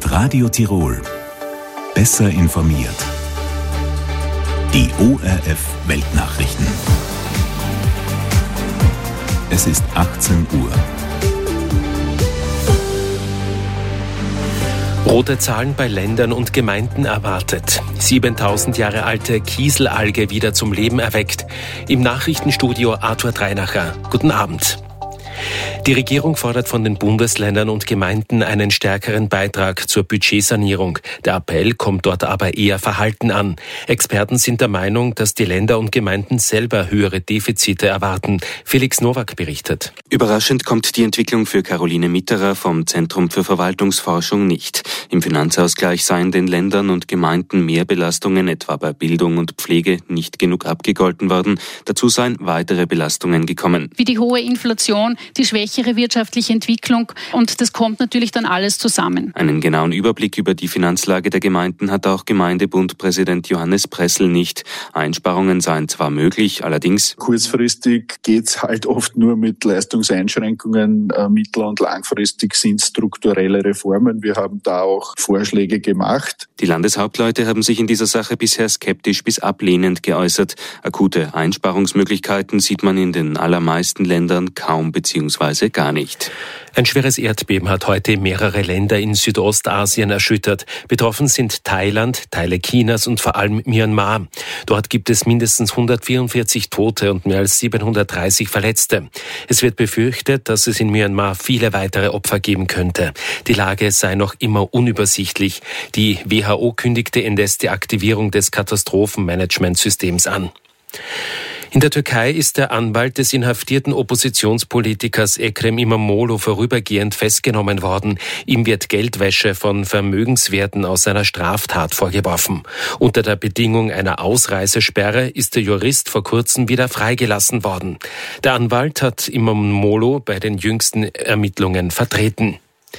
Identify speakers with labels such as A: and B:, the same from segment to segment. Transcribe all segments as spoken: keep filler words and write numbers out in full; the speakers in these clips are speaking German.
A: Radio Tirol. Besser informiert. Die O R F Weltnachrichten. Es ist achtzehn Uhr.
B: Rote Zahlen bei Ländern und Gemeinden erwartet. siebentausend Jahre alte Kieselalge wieder zum Leben erweckt. Im Nachrichtenstudio Arthur Dreinacher. Guten Abend. Die Regierung fordert von den Bundesländern und Gemeinden einen stärkeren Beitrag zur Budgetsanierung. Der Appell kommt dort aber eher verhalten an. Experten sind der Meinung, dass die Länder und Gemeinden selber höhere Defizite erwarten. Felix Nowak berichtet.
C: Überraschend kommt die Entwicklung für Caroline Mitterer vom Zentrum für Verwaltungsforschung nicht. Im Finanzausgleich seien den Ländern und Gemeinden Mehrbelastungen, etwa bei Bildung und Pflege, nicht genug abgegolten worden. Dazu seien weitere Belastungen gekommen.
D: Wie die hohe Inflation, die schwächere wirtschaftliche Entwicklung, und das kommt natürlich dann alles zusammen.
C: Einen genauen Überblick über die Finanzlage der Gemeinden hat auch Gemeindebundpräsident Johannes Pressel nicht. Einsparungen seien zwar möglich, allerdings
E: kurzfristig geht's halt oft nur mit Leistungseinschränkungen, mittel- und langfristig sind strukturelle Reformen. Wir haben da auch Vorschläge gemacht.
C: Die Landeshauptleute haben sich in dieser Sache bisher skeptisch bis ablehnend geäußert. Akute Einsparungsmöglichkeiten sieht man in den allermeisten Ländern kaum bzw. gar nicht.
B: Ein schweres Erdbeben hat heute mehrere Länder in Südostasien erschüttert. Betroffen sind Thailand, Teile Chinas und vor allem Myanmar. Dort gibt es mindestens hundertvierundvierzig Tote und mehr als siebenhundertdreißig Verletzte. Es wird befürchtet, dass es in Myanmar viele weitere Opfer geben könnte. Die Lage sei noch immer unübersichtlich. Die W H O kündigte indes die Aktivierung des Katastrophenmanagementsystems an. In der Türkei ist der Anwalt des inhaftierten Oppositionspolitikers Ekrem İmamoğlu vorübergehend festgenommen worden. Ihm wird Geldwäsche von Vermögenswerten aus seiner Straftat vorgeworfen. Unter der Bedingung einer Ausreisesperre ist der Jurist vor kurzem wieder freigelassen worden. Der Anwalt hat İmamoğlu bei den jüngsten Ermittlungen vertreten.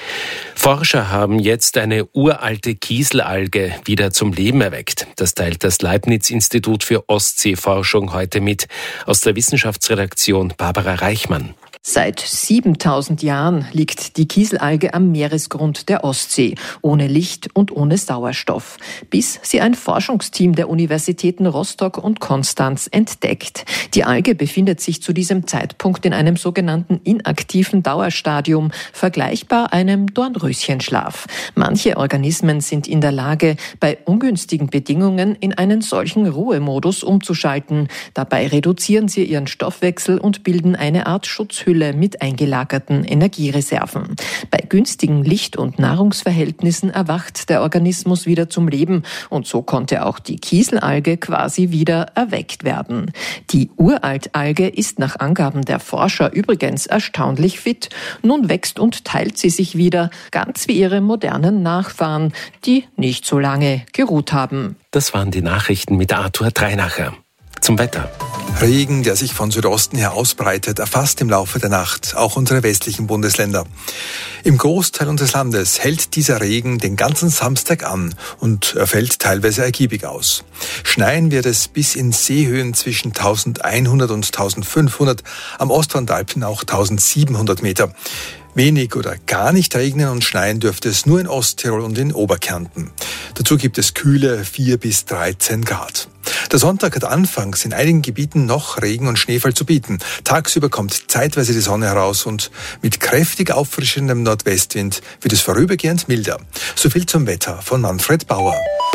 B: Forscher haben jetzt eine uralte Kieselalge wieder zum Leben erweckt. Das teilt das Leibniz-Institut für Ostseeforschung heute mit. Aus der Wissenschaftsredaktion Barbara Reichmann.
F: Seit siebentausend Jahren liegt die Kieselalge am Meeresgrund der Ostsee, ohne Licht und ohne Sauerstoff, bis sie ein Forschungsteam der Universitäten Rostock und Konstanz entdeckt. Die Alge befindet sich zu diesem Zeitpunkt in einem sogenannten inaktiven Dauerstadium, vergleichbar einem Dornröschenschlaf. Manche Organismen sind in der Lage, bei ungünstigen Bedingungen in einen solchen Ruhemodus umzuschalten. Dabei reduzieren sie ihren Stoffwechsel und bilden eine Art Schutzhülle mit eingelagerten Energiereserven. Bei günstigen Licht- und Nahrungsverhältnissen erwacht der Organismus wieder zum Leben und so konnte auch die Kieselalge quasi wieder erweckt werden. Die Uraltalge ist nach Angaben der Forscher übrigens erstaunlich fit. Nun wächst und teilt sie sich wieder, ganz wie ihre modernen Nachfahren, die nicht so lange geruht haben.
B: Das waren die Nachrichten mit Arthur Dreinacher. Zum Wetter.
G: Regen, der sich von Südosten her ausbreitet, erfasst im Laufe der Nacht auch unsere westlichen Bundesländer. Im Großteil unseres Landes hält dieser Regen den ganzen Samstag an und er fällt teilweise ergiebig aus. Schneien wird es bis in Seehöhen zwischen eintausendeinhundert und eintausendfünfhundert, am Ostwand der Alpen auch eintausendsiebenhundert Meter. Wenig oder gar nicht regnen und schneien dürfte es nur in Osttirol und in Oberkärnten. Dazu gibt es kühle vier bis dreizehn Grad. Der Sonntag hat anfangs in einigen Gebieten noch Regen und Schneefall zu bieten. Tagsüber kommt zeitweise die Sonne heraus und mit kräftig auffrischendem Nordwestwind wird es vorübergehend milder. So viel zum Wetter von Manfred Bauer.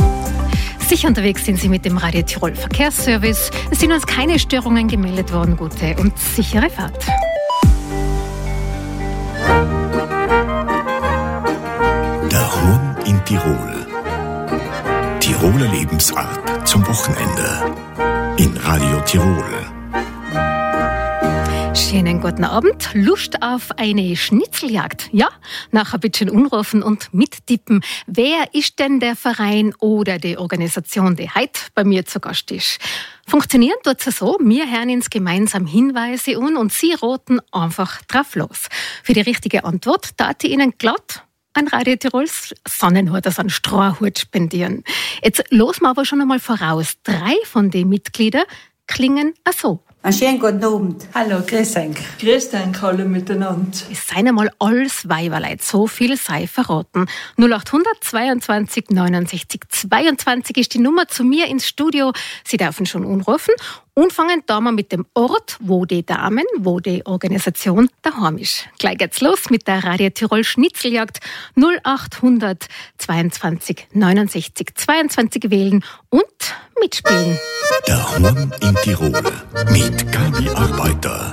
H: Sicher unterwegs sind Sie mit dem Radio Tirol Verkehrsservice. Es sind uns keine Störungen gemeldet worden. Gute und sichere Fahrt.
A: Der Horn in Tirol. Tiroler Lebensart zum Wochenende. In Radio Tirol.
H: Schönen guten Abend. Lust auf eine Schnitzeljagd? Ja? Nachher bitte anrufen und mittippen. Wer ist denn der Verein oder die Organisation, die heute bei mir zu Gast ist? Funktionieren tut es so, wir hören uns gemeinsam Hinweise an und Sie roten einfach drauf los. Für die richtige Antwort darf ich Ihnen glatt ein Radio Tirols Sonnenhut, also einen Strohhut spendieren. Jetzt losen wir aber schon einmal voraus. Drei von den Mitgliedern klingen so.
I: Einen schönen guten Abend.
J: Hallo, grüß euch. Grüß euch alle miteinander.
H: Es seien einmal alles Weiberleid, so viel sei verraten. null acht zweiundzwanzig neunundsechzig zweiundzwanzig ist die Nummer zu mir ins Studio. Sie dürfen schon anrufen und fangen da mal mit dem Ort, wo die Damen, wo die Organisation daheim ist. Gleich geht's los mit der Radio Tirol Schnitzeljagd. null acht zweiundzwanzig neunundsechzig zweiundzwanzig wählen und mitspielen.
A: Daheim in Tirol mit Gabi Arbeiter.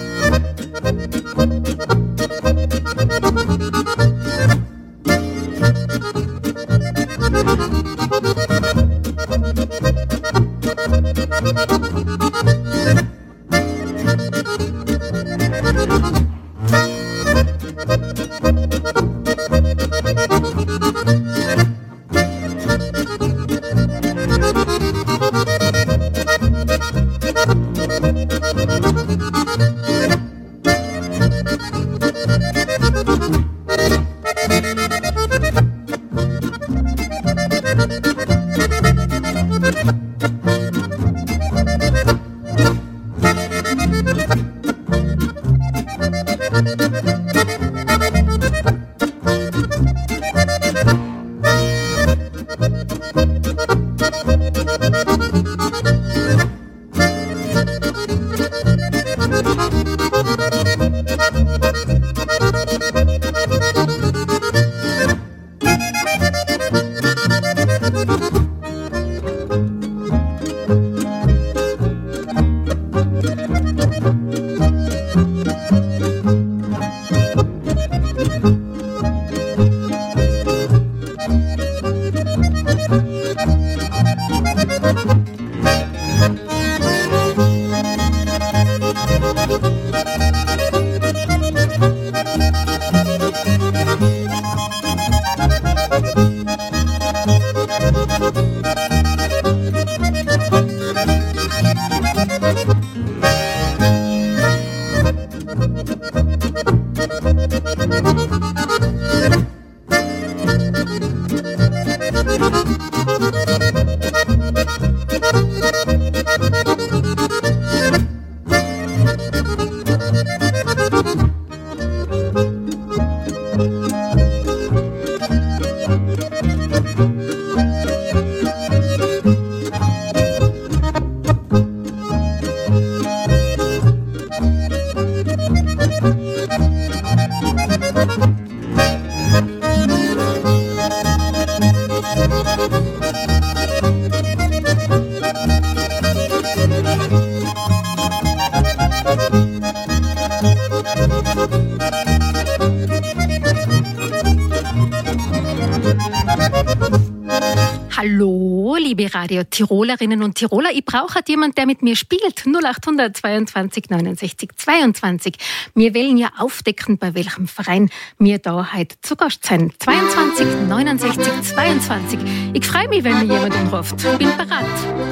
H: Hallo, liebe Radio Tirolerinnen und Tiroler. Ich brauche jemanden, der mit mir spielt. null acht zweiundzwanzig neunundsechzig zweiundzwanzig. Wir wollen ja aufdecken, bei welchem Verein wir da heute zu Gast sind. zweiundzwanzig neunundsechzig zweiundzwanzig. Ich freue mich, wenn mir jemand anruft. Bin bereit.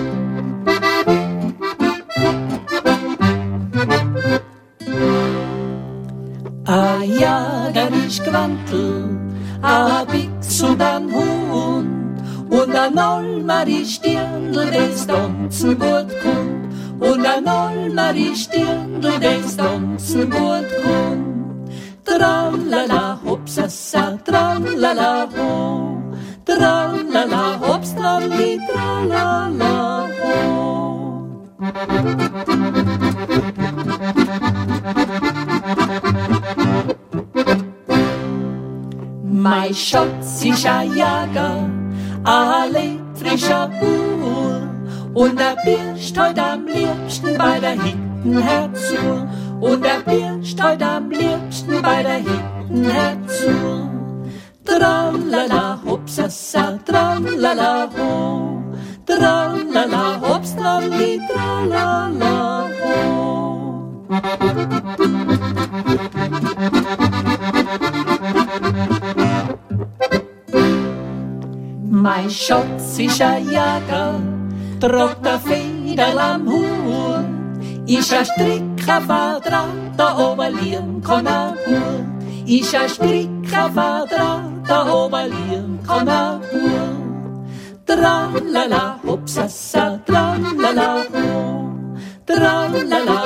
J: A Jager ist gewandelt, a Bix und ein Hund. Und ein Olmeri Stirndl, des Donzen gut kommt. Und ein Olmeri Stirndl, des Donzen gut kommt. Tralala, hopsasa, tralala, ho. Tralala, hops, tralli, tralala, ho. Mein Schatz ist ein Jager, a frischer Bur, und er pirscht heut am liebsten bei der Hitten herzu, und er pirscht heut am liebsten bei der Hitten herzu. Tralala, hopsasa, tralala, ho, tralala, hops, tralli, tralala, ho. Mein Schatz ist ein Jager, tragt a Federl am Hut, ist a Strick auf a Draht, da oben liegen kann a Hut. Ist a Strick auf a Draht, da oben liegen kann a Hut. Tralala, hopsasa, tralala, ho, tralala,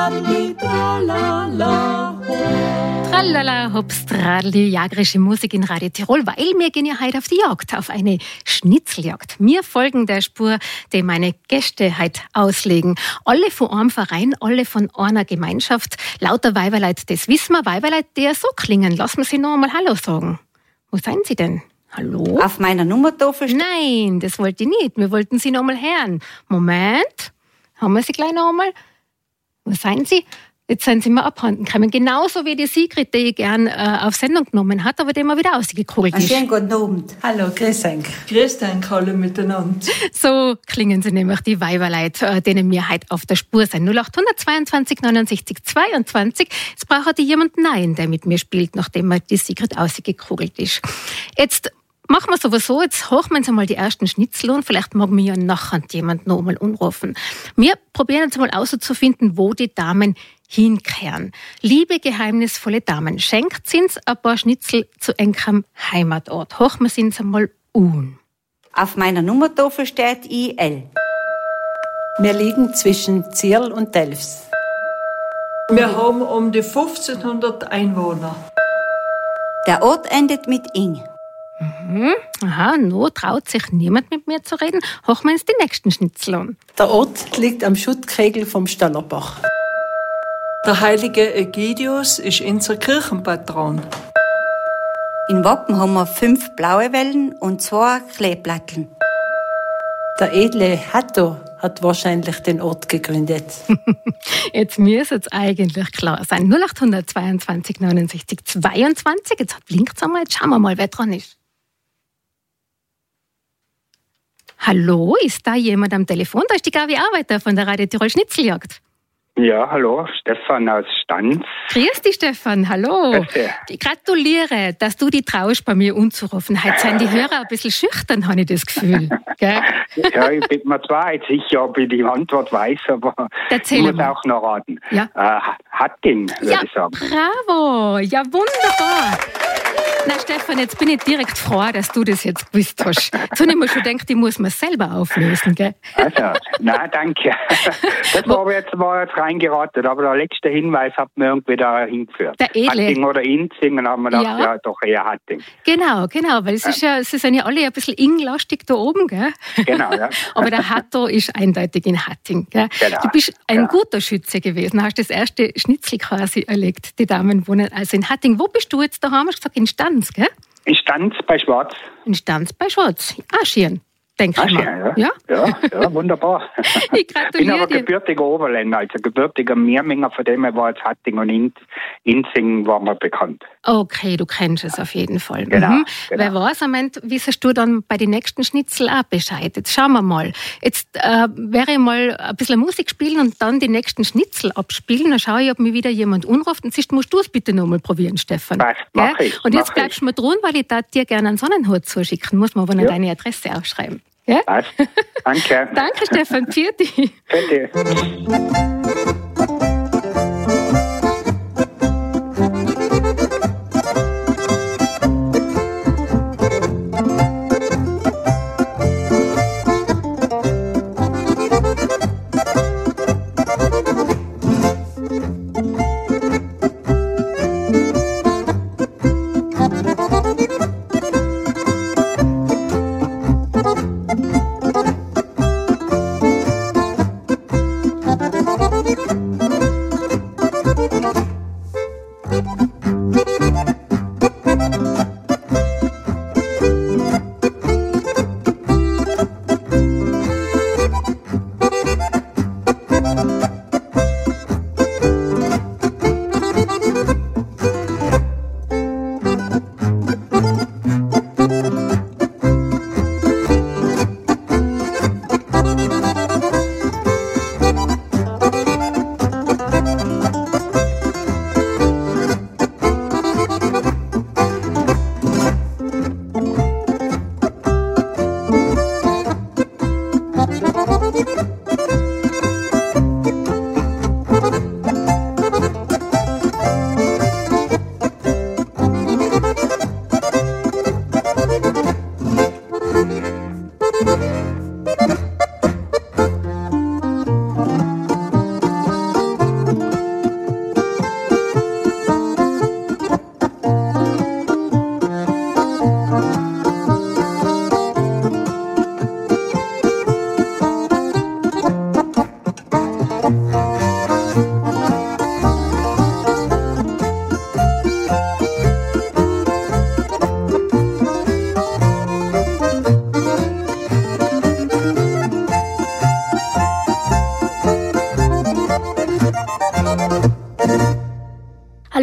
J: Tralli, tralala, hopp.
H: Tralala, hops, tralli, jägerische Musik in Radio Tirol, weil wir gehen ja heute auf die Jagd, auf eine Schnitzeljagd. Wir folgen der Spur, die meine Gäste heute auslegen. Alle von einem Verein, alle von einer Gemeinschaft. Lauter Weiberleut, das wissen wir. Weiberleut, die so klingen. Lassen wir sie noch einmal Hallo sagen. Wo sind sie denn? Hallo?
I: Auf meiner Nummertafel?
H: Nein, das wollte ich nicht. Wir wollten sie noch einmal hören. Moment. Haben wir sie gleich noch einmal? Wo sind sie? Jetzt sind sie mir abhanden gekommen. Genauso wie die Sigrid, die ich gern äh, auf Sendung genommen hat, aber die immer wieder ausgekugelt ist.
I: Einen schönen guten Abend.
K: Hallo, grüß euch. Grüß euch alle miteinander.
H: So klingen sie nämlich, die Weiberleut, äh, denen wir heute auf der Spur sind. null acht zweiundzwanzig neunundsechzig zweiundzwanzig. Jetzt braucht ich jemanden Nein, der mit mir spielt, nachdem die Sigrid ausgekugelt ist. Jetzt machen wir sowieso, jetzt hochen wir uns einmal die ersten Schnitzel und vielleicht mag mir ja nachher jemand noch einmal anrufen. Wir probieren jetzt einmal auszufinden, wo die Damen hinkehren. Liebe geheimnisvolle Damen, schenkt uns ein paar Schnitzel zu eurem Heimatort. Hochen wir uns einmal an.
I: Auf meiner Nummertafel steht I L.
K: Wir liegen zwischen Zierl und Delfs. Wir haben um die fünfzehnhundert Einwohner.
I: Der Ort endet mit Ing.
H: Mhm. Aha, no traut sich niemand mit mir zu reden. Hochen wir uns die nächsten Schnitzel an.
K: Der Ort liegt am Schuttkegel vom Stallerbach. Der heilige Ägidius ist unser Kirchenpatron.
I: In Wappen haben wir fünf blaue Wellen und zwei Kleeblatteln.
K: Der edle Hatto hat wahrscheinlich den Ort gegründet.
H: Jetzt müsste es eigentlich klar sein. null acht zweiundzwanzig neunundsechzig zweiundzwanzig. Jetzt blinkt es einmal. Jetzt schauen wir mal, wer dran ist. Hallo, ist da jemand am Telefon? Da ist die Gabi Arbeiter von der Radio Tirol Schnitzeljagd.
L: Ja, hallo, Stefan aus Stanz.
H: Grüß dich, Stefan, hallo.
L: Grüß.
H: Ich gratuliere, dass du dich traust, bei mir anzurufen. Heute sind die Hörer ein bisschen schüchtern, habe ich das Gefühl. Gell?
L: Ja, ich bin mir zwar nicht sicher, ob ich die Antwort weiß, aber
H: Erzähl
L: ich muss
H: mal.
L: auch noch raten.
H: Ja.
L: Äh, Hatting, würde
H: Ja,
L: ich sagen.
H: bravo, ja wunderbar. Na Stefan, jetzt bin ich direkt froh, dass du das jetzt gewusst hast. Jetzt habe ich mir schon gedacht, ich muss mir selber auflösen, gell?
L: Also, nein, danke. Das war jetzt, war jetzt reingeraten, aber der letzte Hinweis hat mir irgendwie da hingeführt.
H: Der Edle.
L: Hatting oder Inzing, und haben wir gedacht,
H: Ja.
L: ja, doch eher Hatting.
H: Genau, genau, weil es ist ja, sie sind ja alle ein bisschen inglastig da oben, gell?
L: Genau, ja.
H: Aber der Hatto ist eindeutig in Hatting, gell?
L: Genau,
H: Du bist ein
L: ja.
H: guter Schütze gewesen, hast das erste Schnitzel quasi erlegt. Die Damen wohnen also in Hatting. Wo bist du jetzt daheim? Hast du gesagt, in Stanz, gell?
L: In Stanz bei Schwarz.
H: In Stanz bei Schwarz. Ah, schön. Denke ich
L: Ah,
H: mal.
L: schön, ja.
H: Ja?
L: Ja, ja, wunderbar.
H: Ich
L: Ich bin
H: gratuliere
L: aber
H: dir.
L: gebürtiger Oberländer, also gebürtiger Meerminger, von dem her war jetzt Hatting und In- Inzing war mir bekannt.
H: Okay, du kennst es auf jeden Fall.
L: Genau,
H: Mhm.
L: genau.
H: Wer weiß, Moment, wissest du dann bei den nächsten Schnitzel auch Bescheid? Jetzt schauen wir mal. Jetzt äh, wäre ich mal ein bisschen Musik spielen und dann die nächsten Schnitzel abspielen. Dann schaue ich, ob mich wieder jemand anruft. Und siehst, musst du es bitte nochmal probieren, Stefan.
L: Passt, mach
H: Gell?
L: ich,
H: Und jetzt
L: mach
H: bleibst du mir dran, weil ich da dir gerne einen Sonnenhut zuschicken muss, man aber noch
L: Ja.
H: deine Adresse aufschreiben. Gell?
L: Passt. Danke.
H: Danke, Stefan. Für dich.
L: Bitte.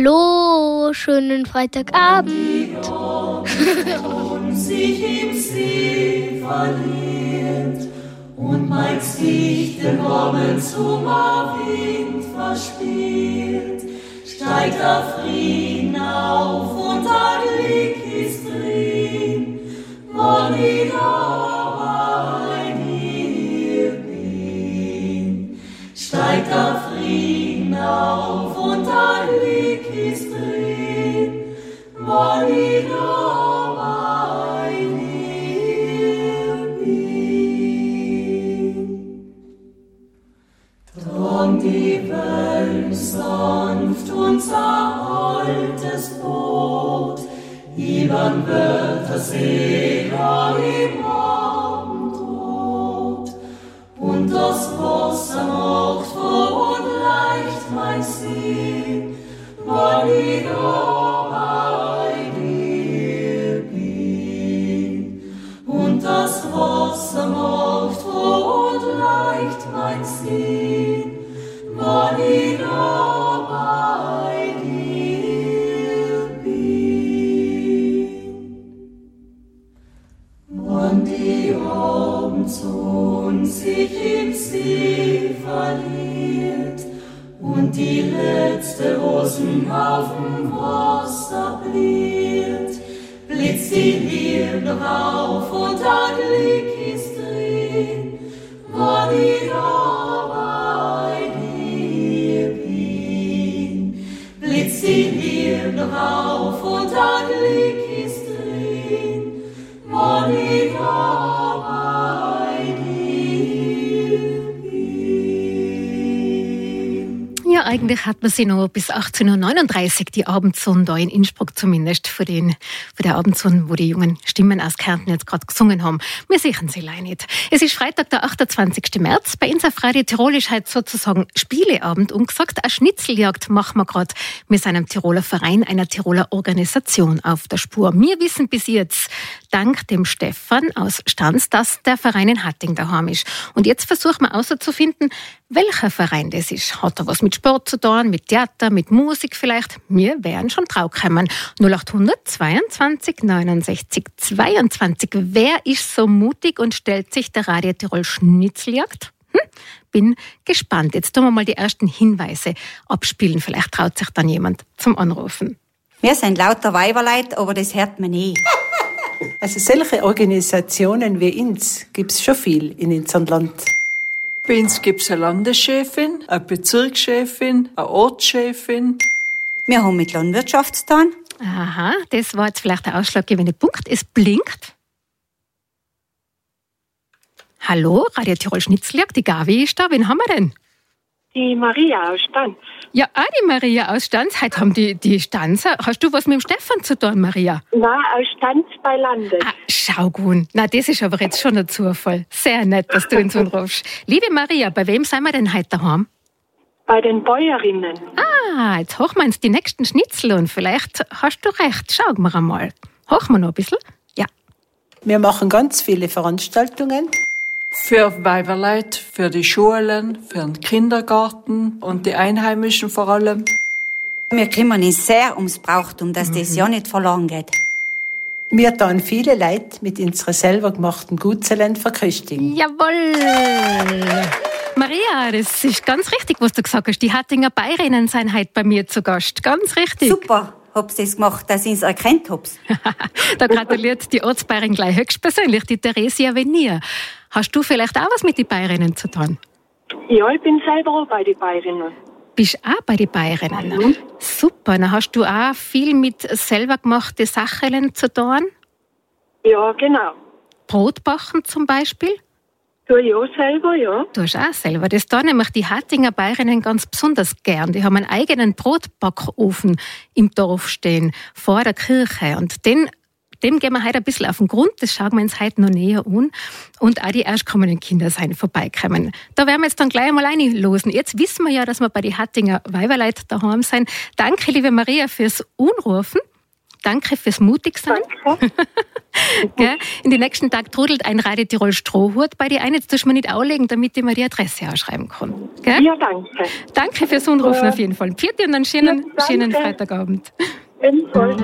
M: Hallo, schönen Freitagabend.
J: Sich im See verliert und mein Gesicht den warmen Sommerwind verspielt, steigt der Frieden auf und der Glück ist drin, wann ich da bei dir bin. Steigt der Frieden auf und der Glück ist drin, wann ich da bei dir bin. Drum die Welt sanft unser altes Boot, übern Wörthersee im Abendrot. Und das Wasser macht froh und leicht mein Sinn, wann ich da bei dir bin. Und das Wasser macht froh und leicht mein Sinn, wann ich da bei dir bin. Wann die Abendsonne sich im See verliert und die letzte Rosen auf dem Wasser bliert, blitzt die Liebe auf und ein Glück ist drin, wann ich da bei dir bin. Blitzt die Liebe auf und ein Glück ist drin, wann ich da bei dir bin.
H: Ja, eigentlich hat man sie noch bis achtzehnhundertneununddreißig, die Abendsonne da in Innsbruck zumindest, für, den, für der Abendsonne, wo die jungen Stimmen aus Kärnten jetzt gerade gesungen haben. Wir sehen sie leider nicht. Es ist Freitag, der achtundzwanzigsten März. Bei uns auf Radio Tirol ist heute sozusagen Spieleabend umgesagt. Eine Schnitzeljagd machen wir gerade mit einem Tiroler Verein, einer Tiroler Organisation auf der Spur. Wir wissen bis jetzt, dank dem Stefan aus Stanz, dass der Verein in Hatting daheim ist. Und jetzt versuchen wir herauszufinden, welcher Verein das ist. Hat er was mit Sport zu tun, mit Theater, mit Musik vielleicht? Wir wären schon draufgekommen. null achthundert zweiundzwanzig neunundsechzig zweiundzwanzig. Wer ist so mutig und stellt sich der Radio Tirol Schnitzeljagd? Hm? Bin gespannt. Jetzt tun wir mal die ersten Hinweise abspielen. Vielleicht traut sich dann jemand zum Anrufen.
I: Wir sind lauter Weiberleut, aber das hört man nie.
K: Also solche Organisationen wie uns gibt es schon viel in unserem Land. Bei uns gibt es eine Landeschefin, eine Bezirkschefin, eine Ortschefin.
I: Wir haben mit Landwirtschaft zu tun.
H: Aha, das war jetzt vielleicht der ausschlaggebende Punkt. Es blinkt. Hallo, Radio Tirol Schnitzeljagd, die Gavi ist da. Wen haben wir denn?
N: Die Maria aus Stanz.
H: Ja, auch die Maria aus Stanz. Heute haben die, die Stanzer. Hast du was mit dem Stefan zu tun, Maria?
N: Nein, aus Stanz bei Landes.
H: Ah, schau gut. Na, das ist aber jetzt schon ein Zufall. Sehr nett, dass du uns anrufst. Liebe Maria, bei wem sind wir denn heute daheim?
N: Bei den Bäuerinnen.
H: Ah, jetzt hochen wir uns die nächsten Schnitzel und vielleicht hast du recht. Schauen wir einmal. Hochen wir noch ein bisschen? Ja.
K: Wir machen ganz viele Veranstaltungen. Für Weiberleut, für die Schulen, für den Kindergarten und die Einheimischen vor allem.
I: Wir kümmern uns sehr ums Brauchtum, dass mhm. das ja nicht verloren geht.
K: Wir tun viele Leute mit unseren selber gemachten Gutzelen verköstigen.
H: Jawohl! Maria, das ist ganz richtig, was du gesagt hast. Die Hattinger Bäuerinnen sind heute bei mir zu Gast. Ganz richtig.
I: Super. Hab's das gemacht, dass ich es erkannt hab's.
H: Da gratuliert die Ortsbäuerin gleich höchstpersönlich, die Theresia Venier. Hast du vielleicht auch was mit den Bäuerinnen zu tun?
N: Ja, ich bin selber auch bei den Bäuerinnen.
H: Bist auch bei den Bäuerinnen? Mhm. Super, dann hast du auch viel mit selber gemachten Sachen zu tun?
N: Ja, genau.
H: Brotbacken zum Beispiel?
N: Tue ich auch selber, ja.
H: Du hast auch selber. Das tun nämlich die Hattinger Bäuerinnen ganz besonders gern. Die haben einen eigenen Brotbackofen im Dorf stehen, vor der Kirche. Und den, dem gehen wir heute ein bisschen auf den Grund. Das schauen wir uns heute noch näher an. Und auch die erstkommenden Kinder sind vorbeikommen. Da werden wir jetzt dann gleich einmal reinlosen. Jetzt wissen wir ja, dass wir bei den Hattinger Weiberleut daheim sind. Danke, liebe Maria, fürs Anrufen. danke fürs Mutigsein.
N: Danke.
H: Gell? In den nächsten Tagen trudelt ein Radio Tirol Strohhut bei dir ein. Jetzt tust du mir nicht anlegen, damit ich mir die Adresse ausschreiben kann. Gell?
N: Ja, danke.
H: Danke fürs Anrufen
N: Ja.
H: auf jeden Fall. Pfiat und einen schönen,
N: Ja,
H: schönen
N: danke.
H: Freitagabend.
N: Ebenfalls.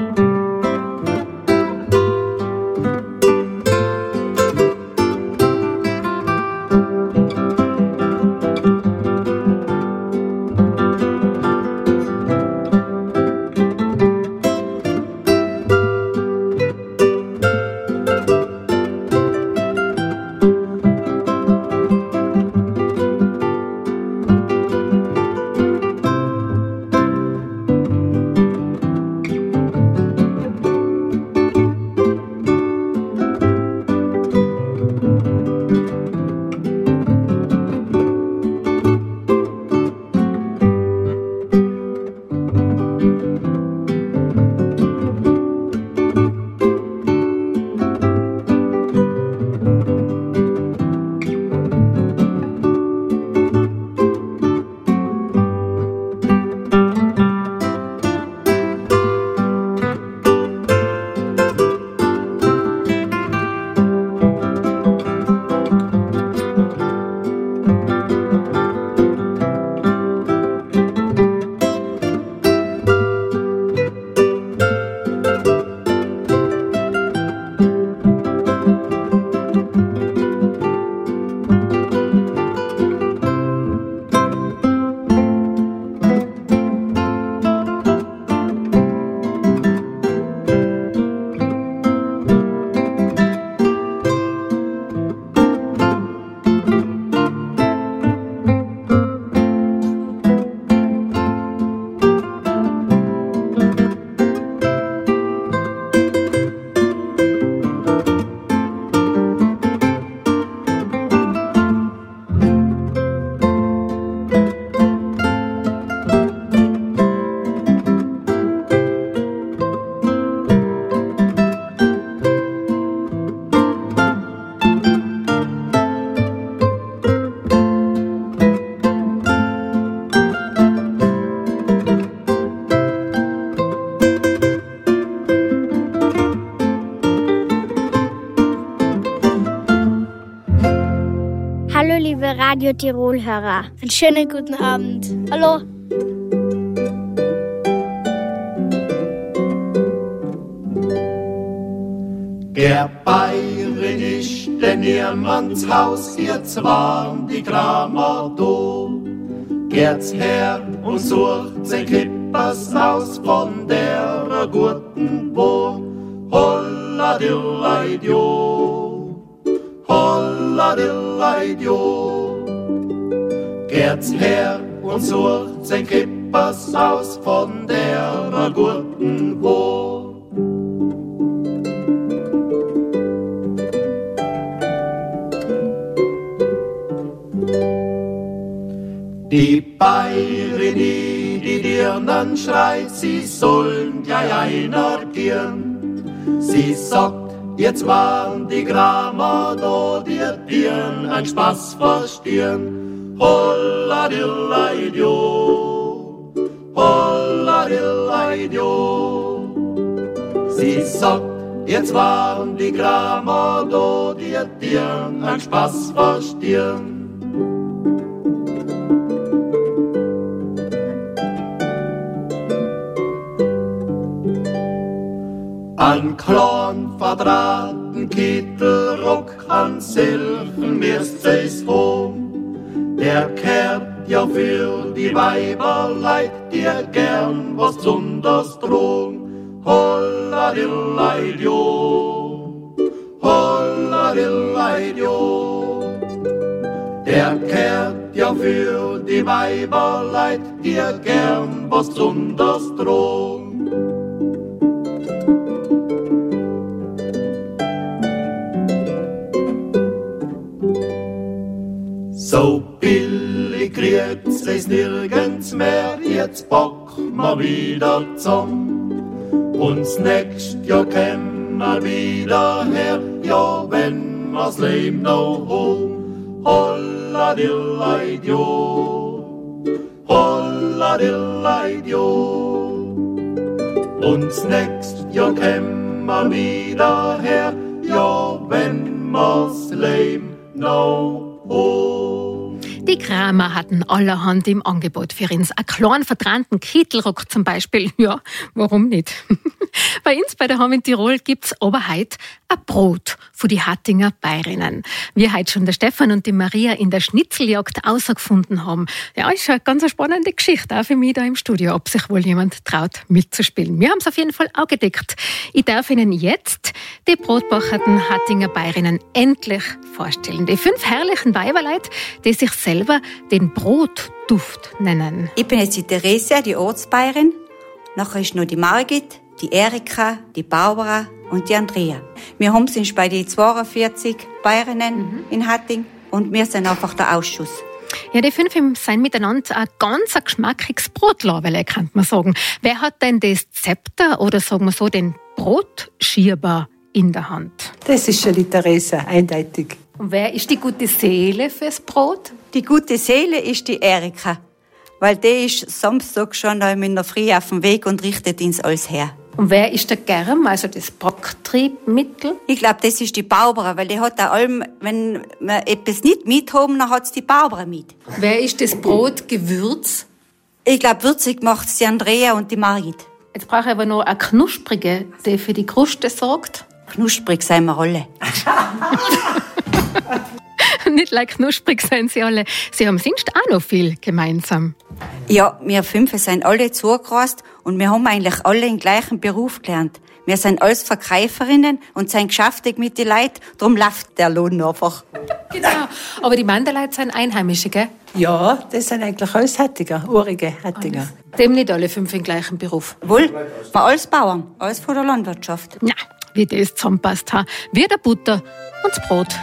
M: Radio Tirol-Hörer. Einen schönen guten Abend. Hallo.
J: Der Bayern ist denn niemands Haus, jetzt waren die Kramer da. Geht's her und sucht sein Kippers aus von der guten Burg. Holla dillaidio, holla dillaidio. Geht's her und sucht sein Kippers aus von der guten Burg. Die Bayerin, die Dirnen schreit, sie sollen ja einer gehen. Sie sagt, jetzt waren die Gramer da, die Dirn ein Spaß verstehen. Holla dillaidio, holla dillaidio. Sie sagt, jetzt waren die Gramer da, die Dirn ein Spaß verstehen. An kleinen verdrahten Kittelrock, an selchen mirst sei's hom. Der kehrt ja für die Weiberleid dir gern was besonders drum. Holla dillaidio, holla dillaidio. Der kehrt ja für die Weiberleid dir gern was besonders drum. So billig kriegt's es nirgends mehr, jetzt bock ma wieder zusammen. Uns nächst Jahr kämen wir wieder her, ja wenn wir's Leben noch hom. Holla dillaidio, holla dillaidio.
O: und das nächste Jahr kommen wir wieder her, ja, wenn wir's Leben noch um.
H: Die Kramer hatten allerhand im Angebot für uns. Einen kleinen vertrannten Kittelrock zum Beispiel. Ja, warum nicht? Bei uns bei der Heim in Tirol gibt's aber heute ein Brot von die Hattinger Bayerinnen. Wie heute schon der Stefan und die Maria in der Schnitzeljagd herausgefunden haben. Ja, ist eine ganz spannende Geschichte, auch für mich da im Studio, ob sich wohl jemand traut, mitzuspielen. Wir haben es auf jeden Fall auch gedeckt. Ich darf Ihnen jetzt die brotbacherten Hattinger Bayerinnen endlich vorstellen. Die fünf herrlichen Weiberleut, die sich selber den Brotduft nennen.
I: Ich bin jetzt die Theresia, die Ortsbayerin. Nachher ist noch die Margit, die Erika, die Barbara und die Andrea. Wir haben sind bei den zweiundvierzig Bayerinnen mhm. in Hatting und wir sind einfach der Ausschuss.
H: Ja, die fünf sind miteinander ein ganz geschmackiges Brotlabele, kann man sagen. Wer hat denn das Zepter oder sagen wir so den Brotschierber in der Hand?
K: Das ist schon die Theresa, eindeutig.
H: Und wer ist die gute Seele fürs Brot?
I: Die gute Seele ist die Erika, weil die ist Samstag schon in der Früh auf dem Weg und richtet uns alles her.
H: Und wer ist der Germ, also das Backtriebmittel?
I: Ich glaube, das ist die Barbara, weil die hat da allem, wenn wir etwas nicht mit haben, dann hat's die Barbara mit.
H: Wer ist das Brotgewürz?
I: Ich glaube, würzig macht's die Andrea und die Margit.
H: Jetzt brauche ich aber noch eine knusprige, die für die Kruste sorgt.
I: Knusprig sind wir alle.
H: Nicht like knusprig sind sie alle. Sie haben sonst auch noch viel gemeinsam.
I: Ja, wir fünf sind alle zugereist und wir haben eigentlich alle den gleichen Beruf gelernt. Wir sind alles Verkäuferinnen und sind geschäftig mit den Leuten, darum läuft der Lohn einfach.
H: Genau, aber die Manderleute sind Einheimische, gell?
K: Ja, das sind eigentlich alles Hattinger, urige Hattinger.
H: Dem nicht alle fünf den gleichen Beruf.
I: Wohl, wir alles Bauern, alles von der Landwirtschaft.
H: Na, wie das zusammenpasst, ha? Wie der Butter und das Brot.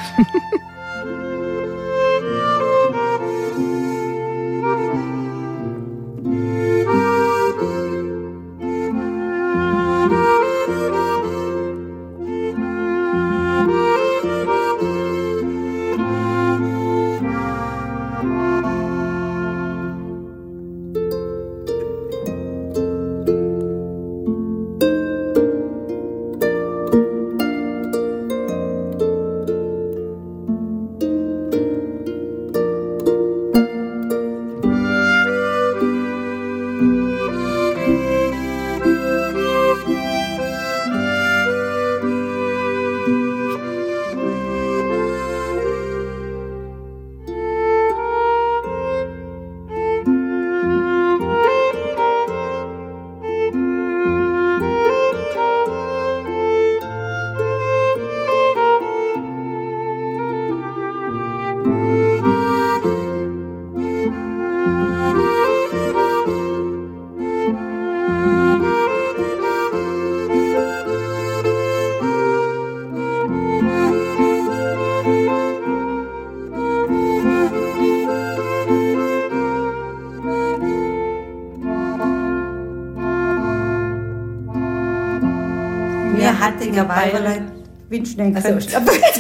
I: Hattinger Weiberleut wünschen einen Künstler. Also gesagt,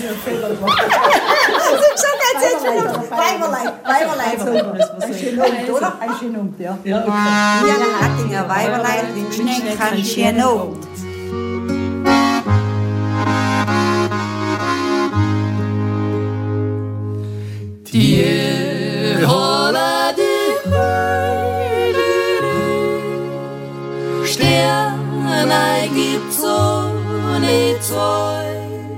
I: jetzt schon noch Weiberleut, Weiberleut. Ein schönen Abend, oder? Ein schönen Abend, ja. Wir Hattinger Weiberleut wünschen einen schönen Abend.
J: Die Holla, die Sterne gibt's so nicht zwei.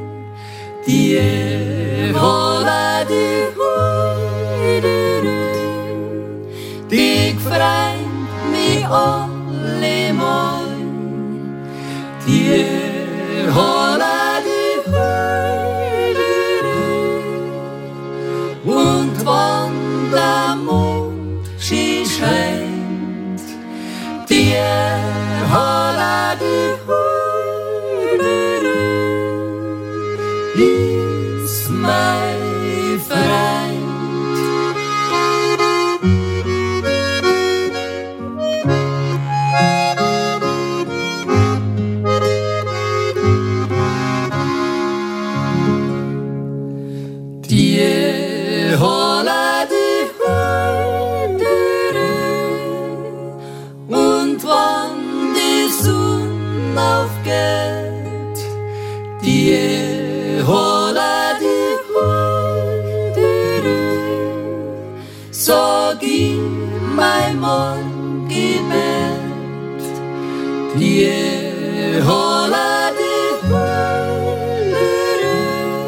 J: Die Holla, die die gefreut mich allemal. Die Holla, die und wann der Mond sie scheint, die Holla, die ist mein Freund. Die Holla, die und wann morgen gemeint, die holla die Hölle,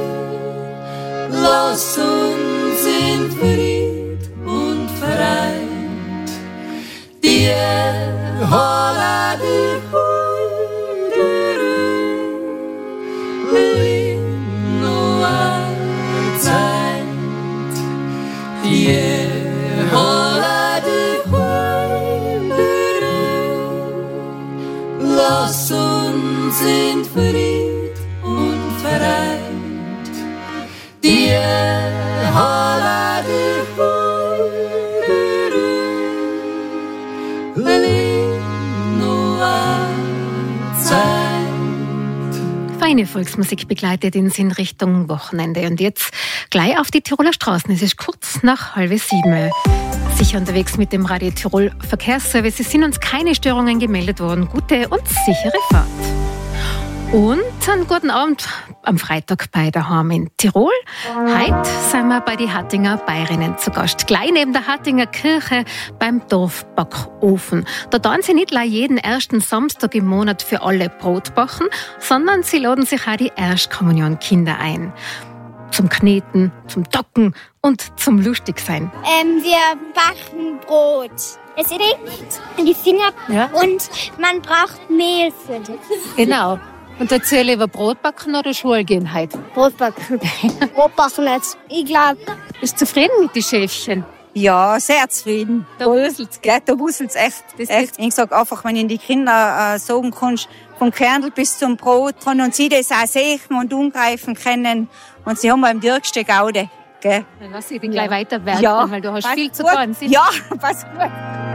J: lass uns in Fried und vereint, die holla die Hölle, leben nur eine Zeit, die holla die Hölle, lass uns in Fried und vereint, die holla die Hölle, leben nur eine Zeit.
H: Feine Volksmusik begleitet uns in Richtung Wochenende. Und jetzt gleich auf die Tiroler Straßen. Es ist kurz nach halb sieben. Sicher unterwegs mit dem Radio Tirol Verkehrsservice. Es sind uns keine Störungen gemeldet worden. Gute und sichere Fahrt. Und einen guten Abend am Freitag bei daheim in Tirol. Heute sind wir bei den Hattinger Bayerinnen zu Gast. Gleich neben der Hattinger Kirche beim Dorfbackofen. Da tun sie nicht nur jeden ersten Samstag im Monat für alle Brot backen, sondern sie laden sich auch die Erstkommunionkinder ein. Zum Kneten, zum Docken und zum Lustigsein.
M: Ähm, wir backen Brot. Es regt in die Finger ja. Und man braucht Mehl für das.
H: Genau. Und erzähl lieber Brotbacken oder Schule gehen heute?
M: Brotbacken. Brotbacken jetzt. Ich glaube.
H: Bist du zufrieden mit den Schäfchen?
P: Ja, sehr zufrieden.
H: Da wuselt's.
P: Ja, da wuselt's echt.
H: Das
P: echt. Ich sag einfach, wenn ich die Kinder äh, sagen kannst, vom Kernel bis zum Brot, können sie das auch sehen und umgreifen können. Und sie haben beim Dirkste Gaude. Gell?
H: Dann lass ich dich gleich weiter werken,
P: ja,
H: weil du hast viel
P: gut.
H: zu tun.
P: Ja, passt gut.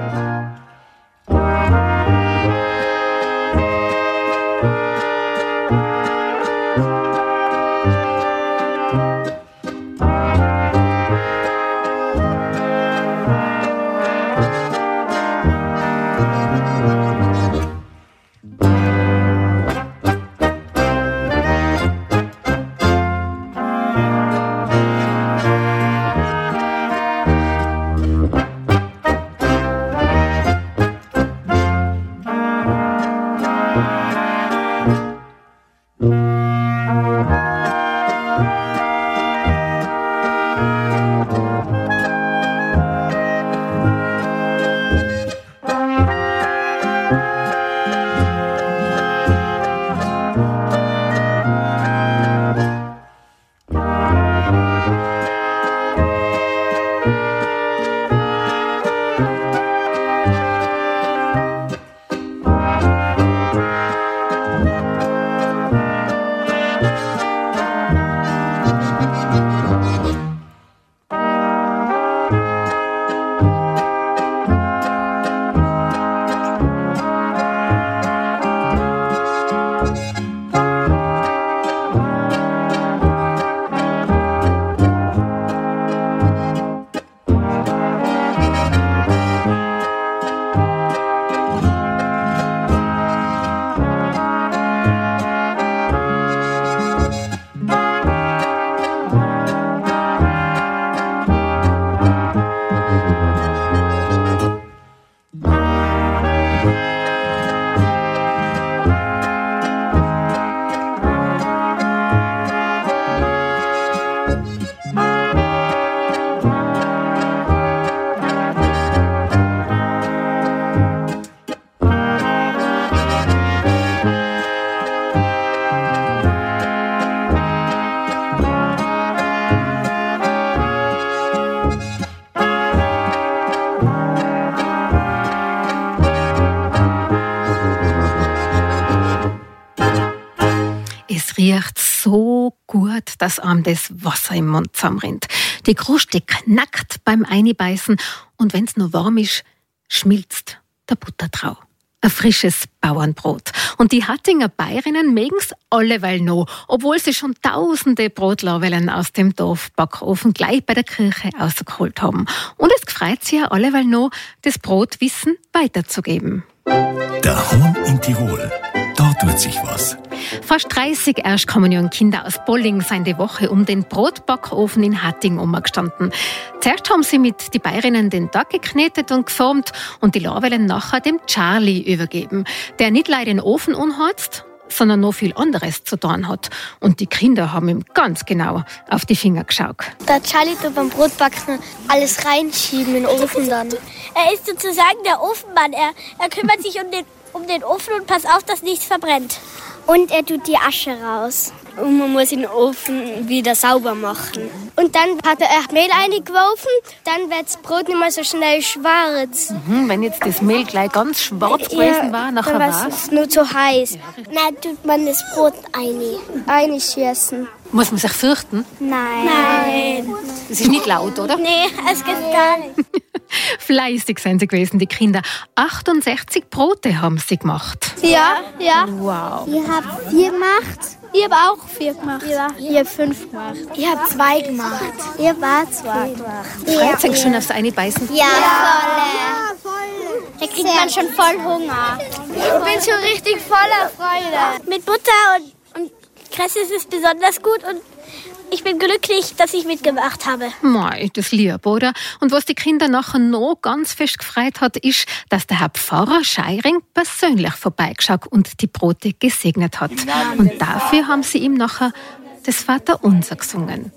H: riecht so gut, dass einem das Wasser im Mund zusammenrinnt. Die Kruste knackt beim Einbeißen und wenn's noch warm ist, schmilzt der Buttertrau. Ein frisches Bauernbrot. Und die Hattinger Bayerinnen mögen's alleweil noch, obwohl sie schon tausende Brotlauwellen aus dem Dorfbackofen gleich bei der Kirche rausgeholt haben. Und es gefreut sie ja alleweil noch, das Brotwissen weiterzugeben.
A: Der Hahn in Tirol. da tut sich was.
H: Fast dreißig Erstkommunionkinder aus Bolling sind die Woche um den Brotbackofen in Hatting umgestanden. Zuerst haben sie mit den Bäuerinnen den Tag geknetet und geformt und die Lawellen nachher dem Charlie übergeben, der nicht leider den Ofen unheizt, sondern noch viel anderes zu tun hat. Und die Kinder haben ihm ganz genau auf die Finger geschaut.
M: Der Charlie tut beim Brotbacken alles reinschieben in den Ofen dann. Er ist sozusagen der Ofenmann. Er, er kümmert sich um den, um den Ofen und passt auf, dass nichts verbrennt. Und er tut die Asche raus. Und man muss den Ofen wieder sauber machen. Und dann hat er Mehl eingeworfen, dann wird das Brot nicht mehr so schnell schwarz.
H: Mhm, wenn jetzt das Mehl gleich ganz schwarz gewesen war, nachher war
M: es nur zu heiß. Ja. Dann tut man das Brot ein, einschießen.
H: Muss man sich fürchten?
M: Nein. Nein.
H: Das ist nicht laut, oder?
M: Nee, es geht gar nicht.
H: Fleißig sind sie gewesen, die Kinder. achtundsechzig Brote haben sie gemacht.
M: Ja, ja.
H: Wow.
M: Ihr habt vier gemacht. Ich habe auch vier gemacht. Ja. Ich habe fünf gemacht. Ich habe zwei gemacht. Ich habe auch zwei gemacht.
H: Freut sich schon aufs eine beißen?
M: Ja, ja, voll. Da kriegt man schon voll Hunger. Ich bin schon richtig voller Freude. Mit Butter und, und Kresse ist es besonders gut und ich bin glücklich, dass ich mitgemacht habe.
H: Mei, das lieb, oder? Und was die Kinder nachher noch ganz fest gefreut hat, ist, dass der Herr Pfarrer Scheiring persönlich vorbeigeschaut und die Brote gesegnet hat. Und dafür haben sie ihm nachher das Vaterunser gesungen.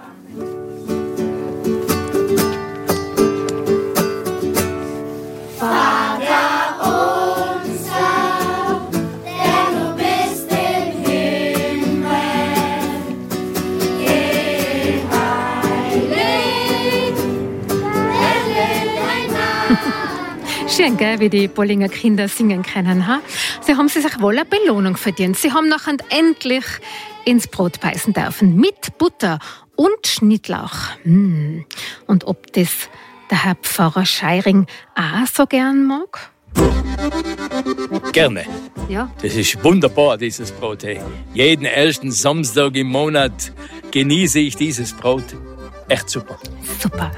H: Schön, gell, wie die Bollinger Kinder singen können. Ha? Sie haben sich wohl eine Belohnung verdient. Sie haben nachher endlich ins Brot beißen dürfen. Mit Butter und Schnittlauch. Hm. Und ob das der Herr Pfarrer Scheiring auch so gern mag?
Q: Gerne.
H: Ja.
Q: Das ist wunderbar, dieses Brot. Hey. Jeden ersten Samstag im Monat genieße ich dieses Brot. Echt super.
H: Super.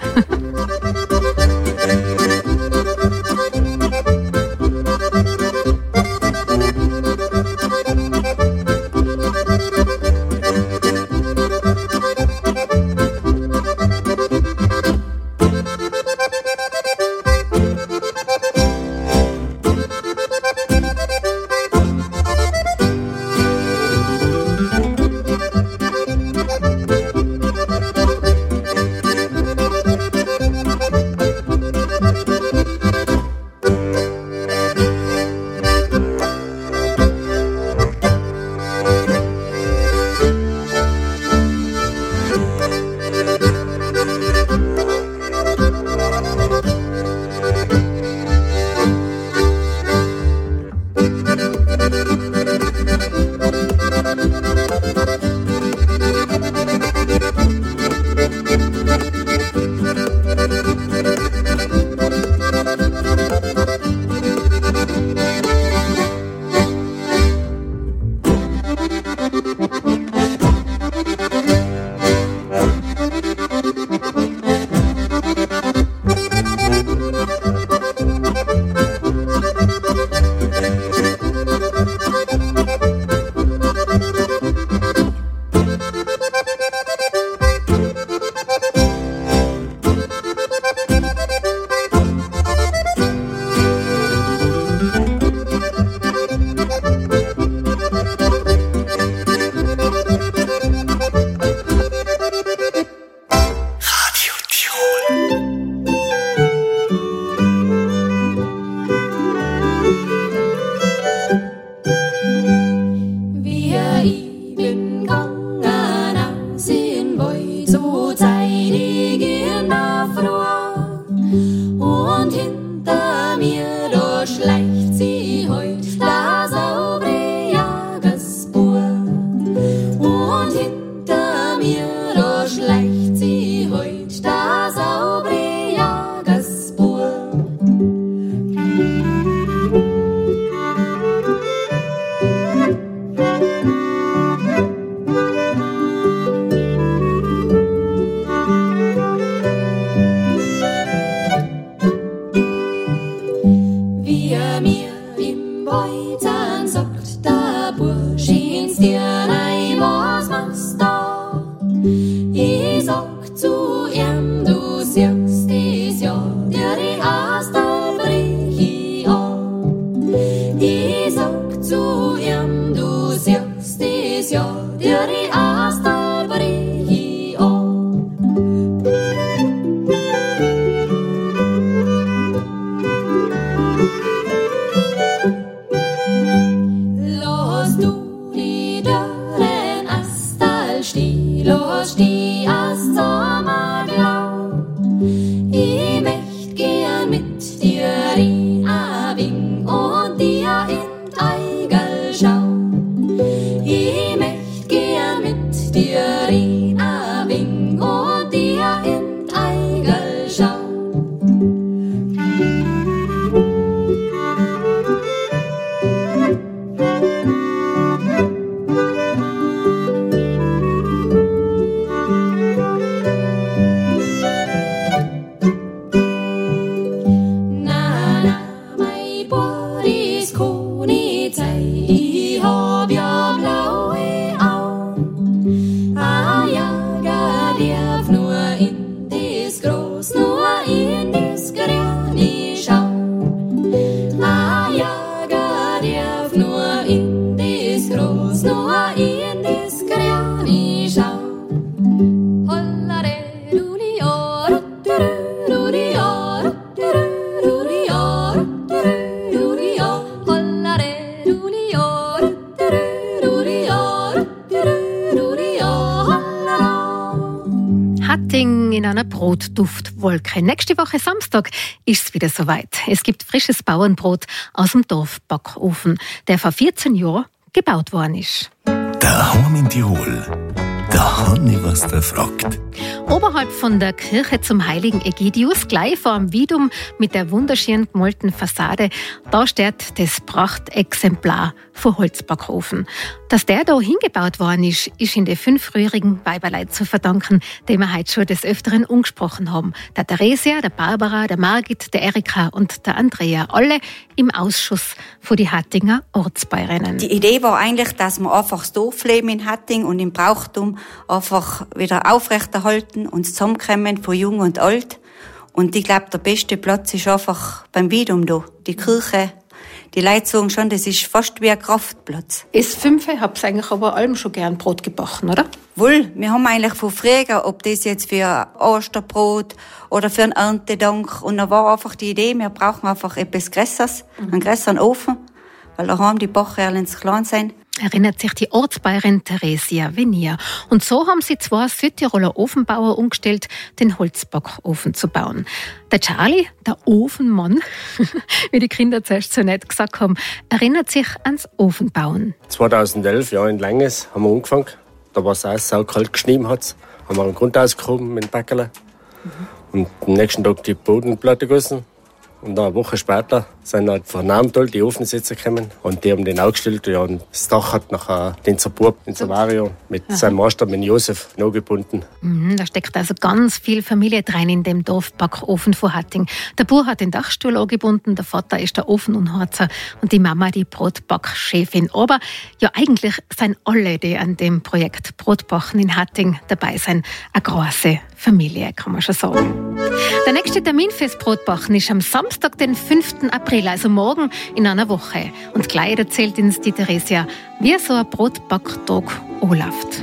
H: Brotduftwolke. Nächste Woche Samstag ist es wieder soweit. Es gibt frisches Bauernbrot aus dem Dorfbackofen, der vor vierzehn Jahren gebaut worden ist.
A: Daheim in Tirol, da hat mich was der fragt.
H: Oberhalb von der Kirche zum Heiligen Egidius, gleich vor dem Widum mit der wunderschönen gemalten Fassade, da steht das Prachtexemplar von Holzbackofen. Dass der da hingebaut worden ist, ist in den fünf rührigen Weiberleuten zu verdanken, die wir heute schon des Öfteren angesprochen haben. Der Theresia, der Barbara, der Margit, der Erika und der Andrea. Alle im Ausschuss von die Hattinger Ortsbäuerinnen.
P: Die Idee war eigentlich, dass wir einfach das Dorfleben in Hatting und im Brauchtum einfach wieder aufrechterhalten und zusammenkommen von Jung und Alt. Und ich glaube, der beste Platz ist einfach beim Widum da, die Kirche. Die Leute sagen schon, das ist fast wie ein Kraftplatz.
H: Das Fünfe habt ihr eigentlich aber allem schon gern Brot gebacken, oder?
P: Wohl, wir haben eigentlich von früher, ob das jetzt für ein Osterbrot oder für einen Erntedank. Und da war einfach die Idee, wir brauchen einfach etwas Größeres, mhm. einen größeren Ofen, weil da haben die Bacher zu klein sein.
H: Erinnert sich die Ortsbäuerin Theresia Venier. Und so haben sie zwei Südtiroler Ofenbauer umgestellt, den Holzbackofen zu bauen. Der Charlie, der Ofenmann, wie die Kinder zuerst so nett gesagt haben, erinnert sich ans Ofenbauen.
R: zweitausendelf, ja, in Langes haben wir angefangen. Da war es auch saukalt, geschnien hat's. Haben wir einen Grund ausgehoben mit dem Bäckerle. Mhm. Und am nächsten Tag die Bodenplatte gegossen. Und dann eine Woche später sind halt von Namtal die Ofensitzer gekommen und die haben den aufgestellt. Ja, und das Dach hat nachher den Bub, den Savario, mit Aha. seinem Master, mit Josef, noch gebunden.
H: Mhm, da steckt also ganz viel Familie rein in dem Dorfbackofen von Hatting. Der Bub hat den Dachstuhl angebunden, der Vater ist der Ofenunharzer und die Mama die Brotbackchefin. Aber ja, eigentlich sind alle, die an dem Projekt Brotbacken in Hatting dabei sind, eine große Familie, kann man schon sagen. Der nächste Termin fürs Brotbacken ist am Samstag, den fünften April, also morgen in einer Woche. Und gleich erzählt uns die Theresia, wie so ein Brotbacktag anläuft.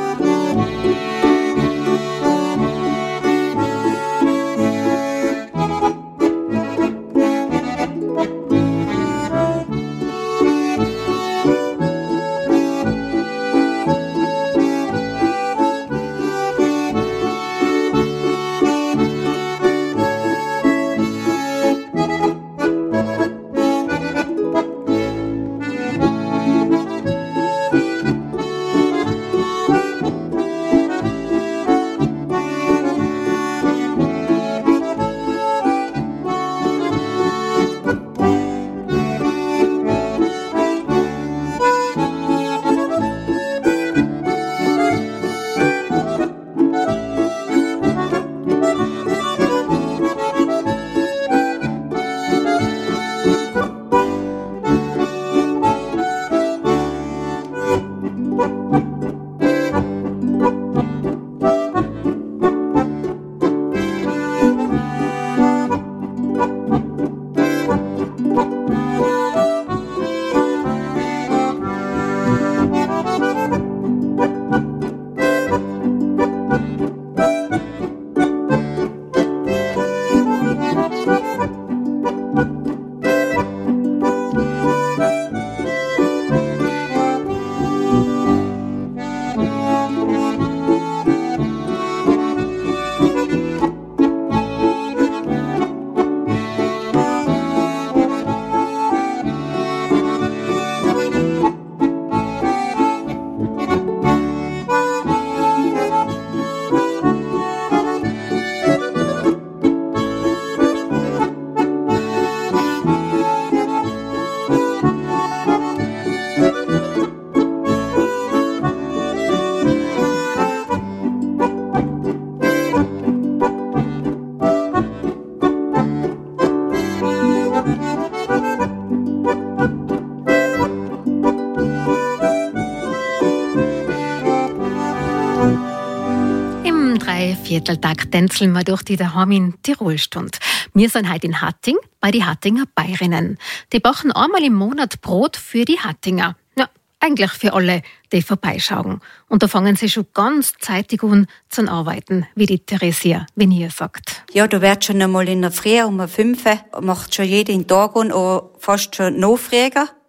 H: Vierteltag tänzeln wir durch die daheim in Tirol-Stunde. Wir sind heute in Hatting bei die Hattinger Bäuerinnen. Die backen einmal im Monat Brot für die Hattinger. Ja, eigentlich für alle, die vorbeischauen. Und da fangen sie schon ganz zeitig an zu arbeiten, wie die Theresia Venier sagt.
P: Ja, da wird schon einmal in der Früh um fünf macht schon jeden Tag an, auch fast schon noch früher.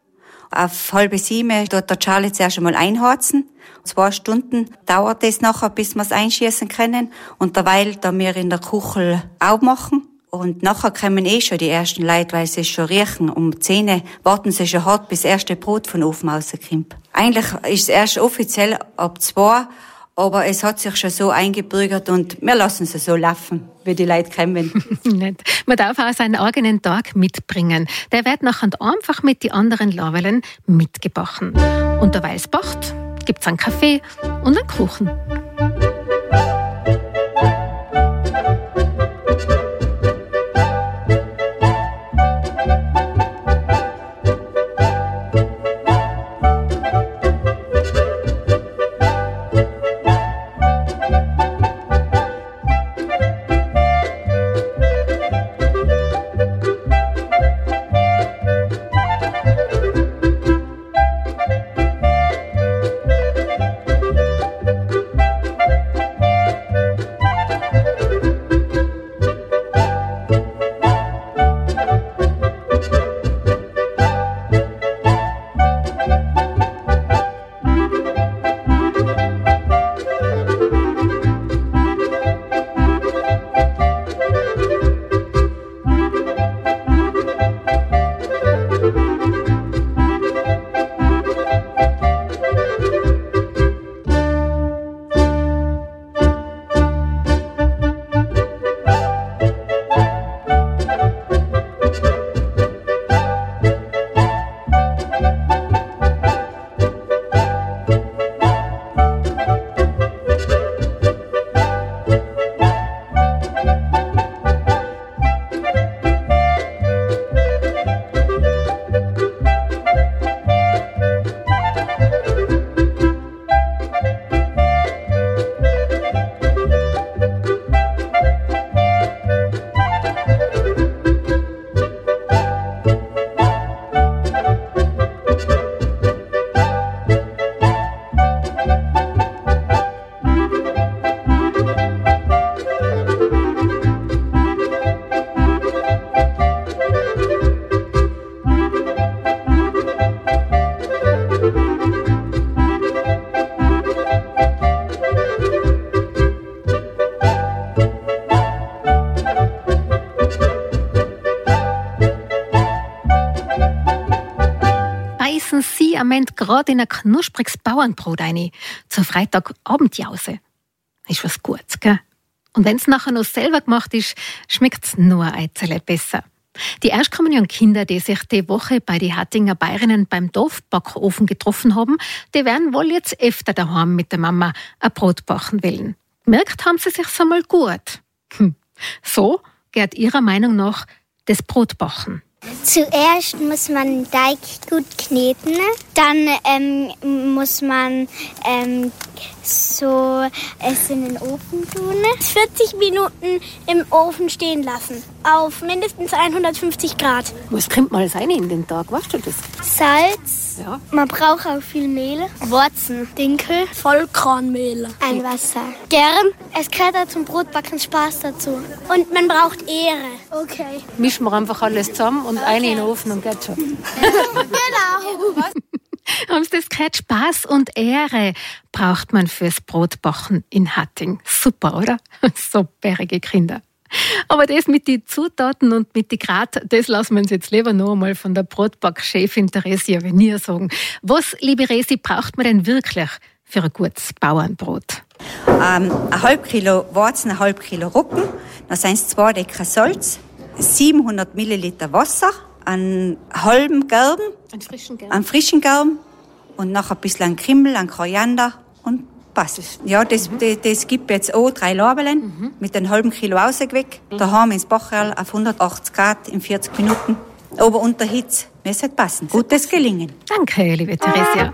P: Auf halbe sieben tut der Charlie zuerst einmal einheizen. Zwei Stunden dauert es nachher, bis wir es einschießen können. Und derweil da wir in der Kuchel auch machen. Und nachher kommen eh schon die ersten Leute, weil sie schon riechen. Um zehn warten sie schon hart, bis das erste Brot von den Ofen rauskommt. Eigentlich ist es erst offiziell ab zwei, aber es hat sich schon so eingebürgert und wir lassen es so laufen, wie die Leute kommen.
H: Nicht. Man darf auch seinen eigenen Tag mitbringen. Der wird nachher einfach mit den anderen Lavelen mitgebacken. Und derweil es backt, gibt's einen Kaffee und einen Kuchen. Gerade in ein knuspriges Bauernbrot rein, zur Freitagabendjause. Ist was Gutes, gell? Und wenn es nachher noch selber gemacht ist, schmeckt es nur ein Eizele besser. Die erstkommenden Kinder, die sich die Woche bei den Hattinger Bayerinnen beim Dorfbackofen getroffen haben, die werden wohl jetzt öfter daheim mit der Mama ein Brot backen wollen. Gemerkt haben sie sich's einmal gut. Hm. So geht ihrer Meinung nach das Brotbacken.
M: Zuerst muss man den Teig gut kneten, dann ähm, muss man ähm, so es in den Ofen tun. vierzig Minuten im Ofen stehen lassen, auf mindestens hundertfünfzig Grad.
H: Was kommt mal rein in den Tag, weißt du das?
M: Salz,
H: ja.
M: Man braucht auch viel Mehl, Wurzen, Dinkel, Vollkornmehl, ein Wasser. Gern, es gehört auch zum Brotbacken Spaß dazu. Und man braucht Ehre. Okay.
H: Mischen wir einfach alles zusammen und okay. Eine in den Ofen und geht schon.
M: Genau.
H: Haben Sie das gehört? Spaß und Ehre braucht man fürs Brotbacken in Hatting. Super, oder? So bärige Kinder. Aber das mit den Zutaten und mit den Grad, das lassen wir uns jetzt lieber noch einmal von der Brotbackchefin Theresia Venier sagen. Was, liebe Resi, braucht man denn wirklich für ein gutes Bauernbrot?
P: Ähm, ein halb Kilo Weizen, ein halb Kilo Roggen, dann sind es zwei Decker Salz, siebenhundert Milliliter Wasser, einen halben Gerben,
H: einen frischen Gerben,
P: einen frischen Gerben und noch ein bisschen Krimmel, ein Koriander und passt. Ja, das, mhm. das, das gibt jetzt auch drei Labeln mhm. mit einem halben Kilo rausgeweckt. Mhm. Daheim ins Bacherl auf hundertachtzig Grad in vierzig Minuten. Aber unter Hitze müsste es passen. Gutes Gelingen.
H: Danke, liebe Theresia.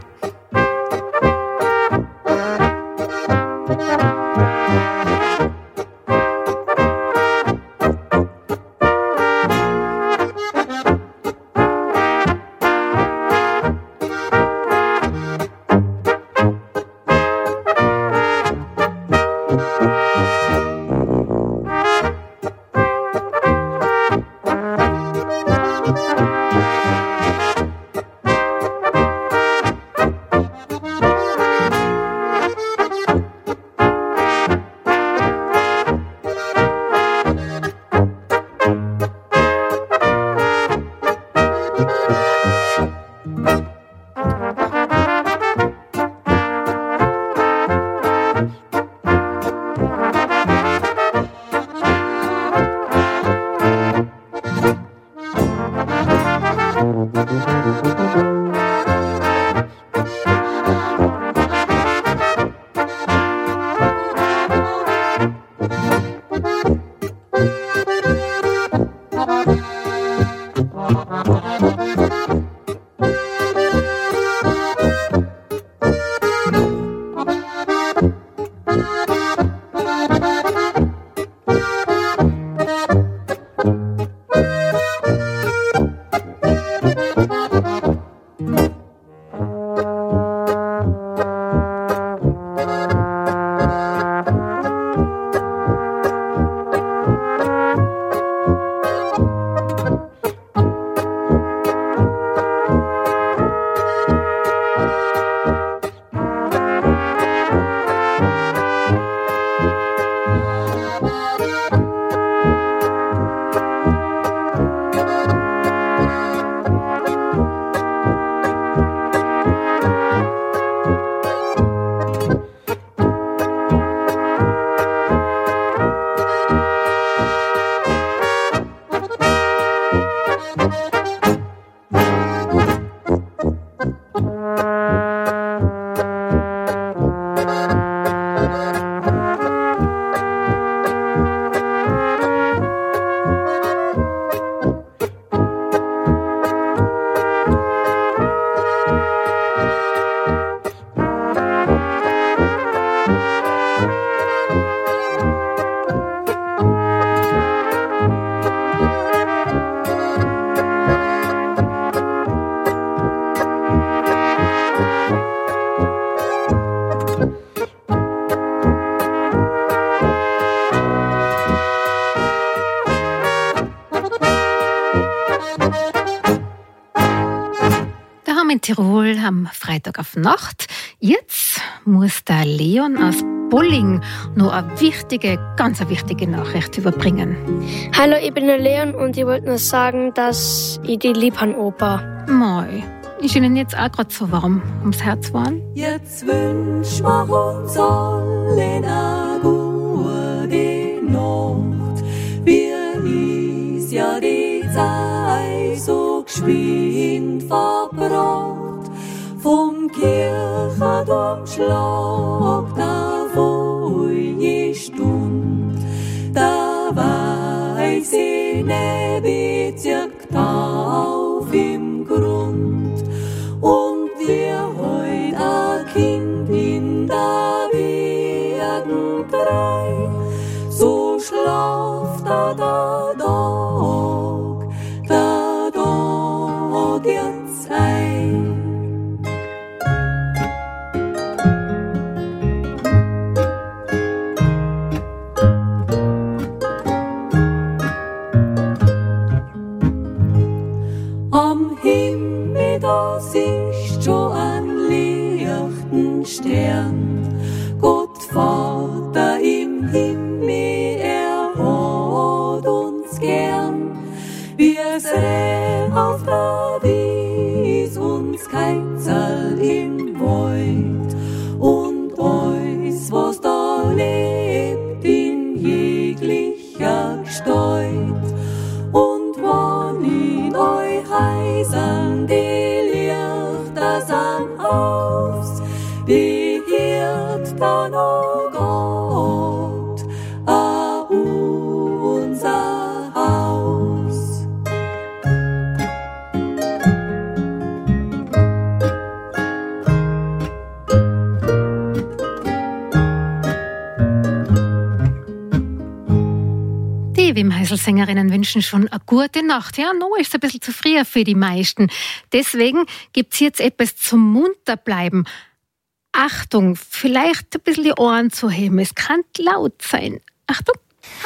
H: Tirol am Freitag auf Nacht. Jetzt muss der Leon aus Bolling noch eine wichtige, ganz eine wichtige Nachricht überbringen.
S: Hallo, ich bin der Leon und ich wollte nur sagen, dass ich die lieb habe, Opa.
H: Mei, ist Ihnen jetzt auch gerade so warm ums Herz warm?
J: Jetzt wünsch wir uns alle eine gute Nacht. Wie ist ja die Zeit so geschwind verbracht. Vom Kirchturmschlag da wo ich stund, da weiß ich ne Bezirk auf im Grund. Und wir heut a Kind in der Werden drei, so schlaft da der Tag, der Tag jetzt ein. Am Himmel da siehst schon einen lichten Stern. Gott Vater im Himmel, er hat uns gern. Wir sehen auf der Wies uns Keizerl im Wald. Und alles, was da lebt, in jeglicher Gestalt. Und wann in euch Häusern die Lichter sind aus, behirt dann o Gott a unser Haus.
H: Die Wim Heisel-Sängerinnen wünschen schon eine gute Nacht. Ja, noch ist es ein bisschen zu früh für die meisten. Deswegen gibt es jetzt etwas zum Munterbleiben. Achtung, vielleicht ein bisschen die Ohren zu heben. Es kann laut sein. Achtung.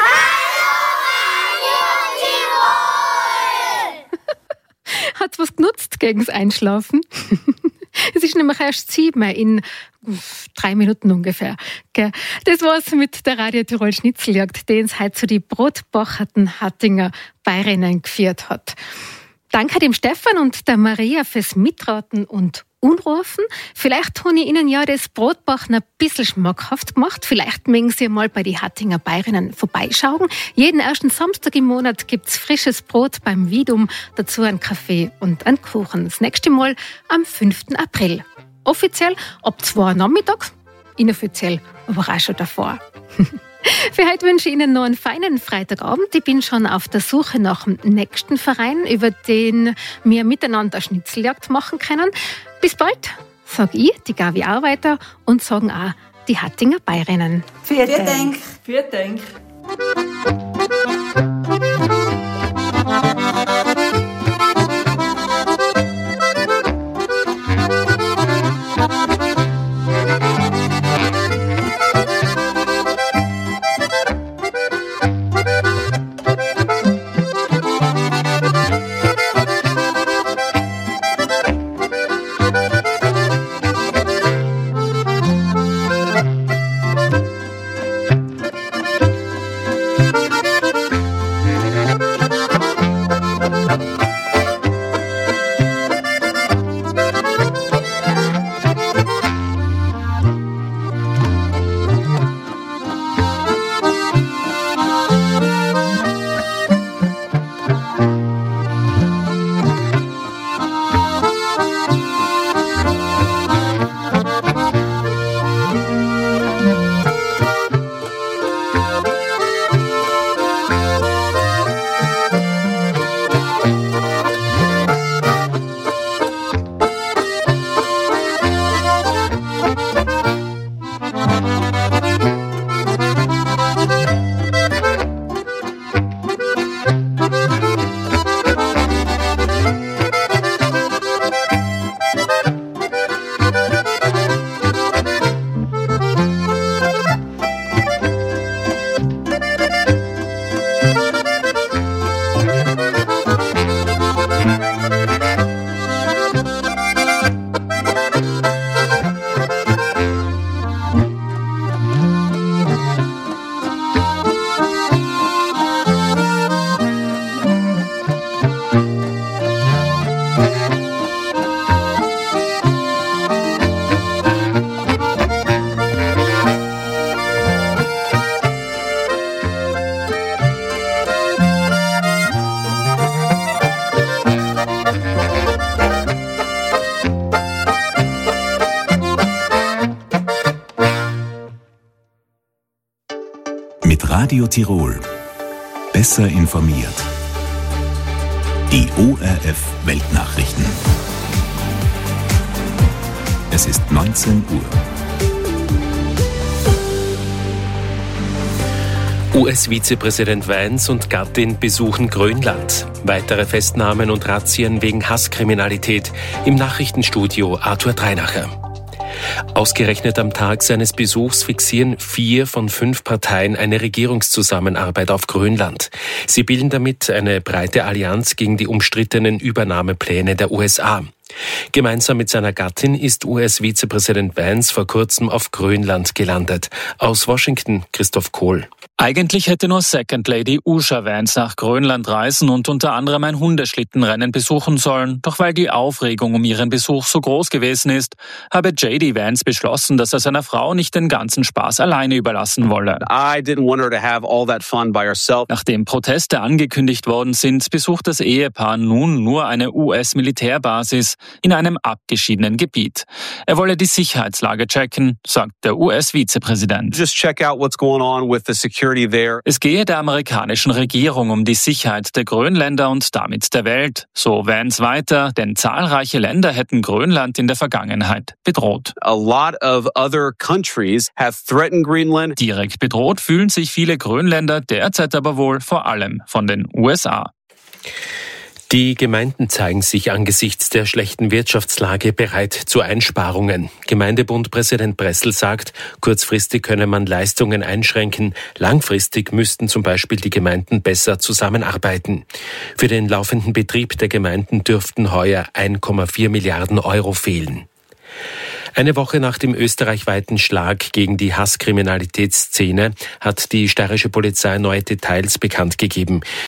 H: Hat's was genutzt gegen's Einschlafen? Es ist nämlich erst sieben in drei Minuten ungefähr. Das war's mit der Radio Tirol Schnitzeljagd, den es heute zu die brotbacherten Hattinger Bayerinnen geführt hat. Danke dem Stefan und der Maria fürs Mitraten und anrufen. Vielleicht habe ich Ihnen ja das Brotbacken ein bisschen schmackhaft gemacht. Vielleicht mögen Sie mal bei den Hattinger Bayerinnen vorbeischauen. Jeden ersten Samstag im Monat gibt's frisches Brot beim Widum, dazu ein Kaffee und ein Kuchen. Das nächste Mal am fünften April. Offiziell ab zwei Uhr nachmittags, inoffiziell aber auch schon davor. Für heute wünsche ich Ihnen noch einen feinen Freitagabend. Ich bin schon auf der Suche nach dem nächsten Verein, über den wir miteinander eine Schnitzeljagd machen können. Bis bald, sage ich, die Gavi Arbeiter, und sagen auch die Hattinger Bayerinnen.
K: Vielen Dank. Vielen Dank.
A: Radio Tirol. Besser informiert. Die O R F Weltnachrichten. Es ist neunzehn Uhr.
B: U S-Vizepräsident Vance und Gattin besuchen Grönland. Weitere Festnahmen und Razzien wegen Hasskriminalität. Im Nachrichtenstudio Arthur Dreinacher. Ausgerechnet am Tag seines Besuchs fixieren vier von fünf Parteien eine Regierungszusammenarbeit auf Grönland. Sie bilden damit eine breite Allianz gegen die umstrittenen Übernahmepläne der U S A. Gemeinsam mit seiner Gattin ist U S-Vizepräsident Vance vor kurzem auf Grönland gelandet. Aus Washington Christoph Kohl.
T: Eigentlich hätte nur Second Lady Usha Vance nach Grönland reisen und unter anderem ein Hundeschlittenrennen besuchen sollen. Doch weil die Aufregung um ihren Besuch so groß gewesen ist, habe J D Vance beschlossen, dass er seiner Frau nicht den ganzen Spaß alleine überlassen wolle.
U: I didn't want her to have all that fun by herself.
T: Nachdem Proteste angekündigt worden sind, besucht das Ehepaar nun nur eine U S-Militärbasis in einem abgeschiedenen Gebiet. Er wolle die Sicherheitslage checken, sagt der U S-Vizepräsident.
U: Just check out what's going on with the security.
T: Es gehe der amerikanischen Regierung um die Sicherheit der Grönländer und damit der Welt. So Vance weiter, denn zahlreiche Länder hätten Grönland in der Vergangenheit bedroht.
U: A lot of other countries have threatened Greenland.
T: Direkt bedroht fühlen sich viele Grönländer derzeit aber wohl vor allem von den U S A.
B: Die Gemeinden zeigen sich angesichts der schlechten Wirtschaftslage bereit zu Einsparungen. Gemeindebundpräsident Bressel sagt, kurzfristig könne man Leistungen einschränken, langfristig müssten zum Beispiel die Gemeinden besser zusammenarbeiten. Für den laufenden Betrieb der Gemeinden dürften heuer ein Komma vier Milliarden Euro fehlen. Eine Woche nach dem österreichweiten Schlag gegen die Hasskriminalitätsszene hat die steirische Polizei neue Details bekannt gegeben.